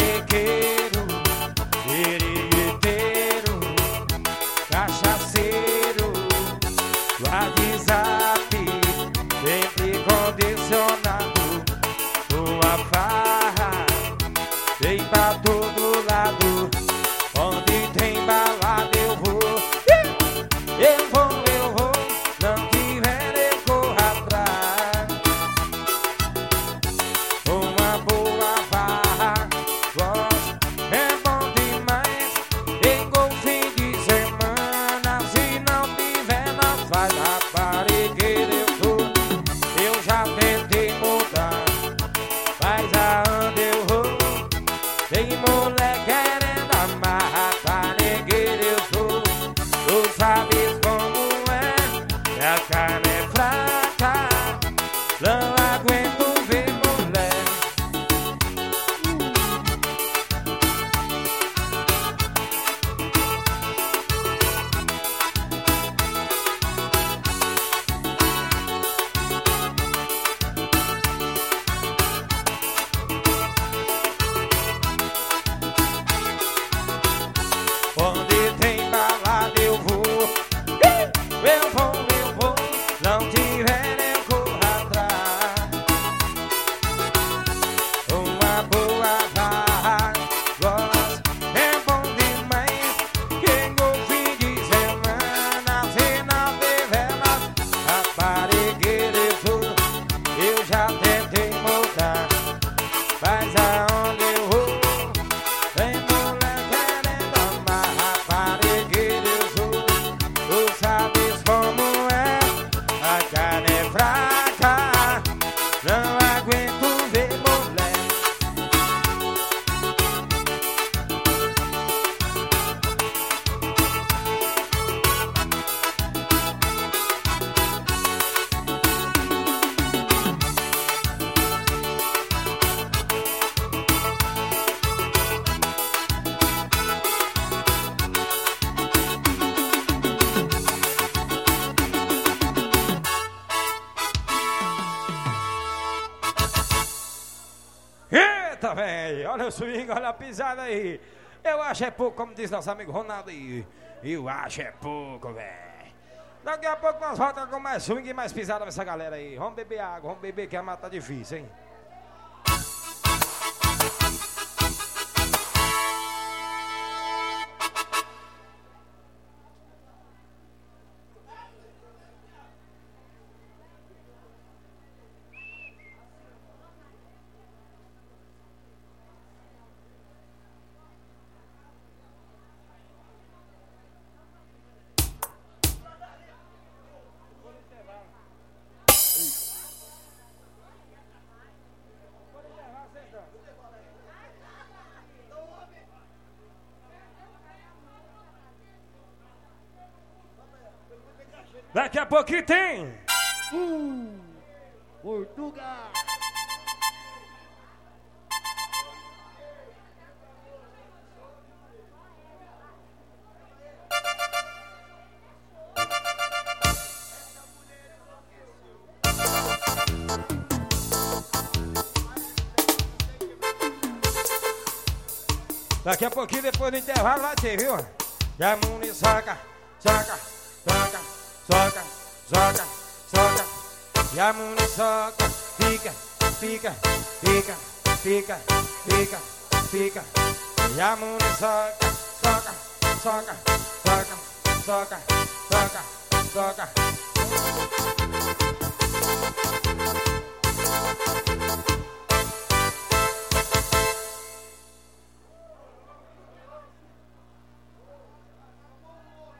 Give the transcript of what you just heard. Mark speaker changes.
Speaker 1: Trambiqueiro, iriteiro, cachaceiro, WhatsApp, sempre condicionado. Tua farra vem pra todo lado. Onde tem balada eu vou. Eu vou, não tiver eu corro atrás. Uma boa farra, gosto, é bom demais. Igual fim de semana, se não tiver nós faz. Raparigueira eu sou, eu já tentei mudar. Mas aonde eu vou, tem moleque querendo amar. Raparigueira eu sou, tu sabes como é. A carne é fraca, não aguento ver mulher. Onde tem balada eu vou. Eu vou, não tiver eu corro atrás. Uma boa farra, gosto, é bom demais. Quem no fim de semana, se não tiver nós. Raparigueira eu sou, eu já tentei mudar. Mas aonde eu vou, tem mulher querendo amar. Raparigueira eu sou, tu sabes como é. A carne é fraca, não aguento ver mulher. Eita, velho, olha o swing, olha a pisada aí. Eu acho é pouco, como diz nosso amigo Ronaldo aí. Eu acho é pouco, velho. Daqui a pouco nós voltamos com mais swing e mais pisada pra essa galera aí. Vamos beber água, vamos beber que a mata tá difícil, hein? Daqui a pouquinho tem
Speaker 2: Portugal.
Speaker 1: Daqui a pouquinho, depois do intervalo, vai ter, viu? E a muni soca, soca, soca, soca, soca, soca. E a muni soca, fica, fica, fica, fica, fica, fica. E a muni soca, soca, soca, soca, soca, soca, soca.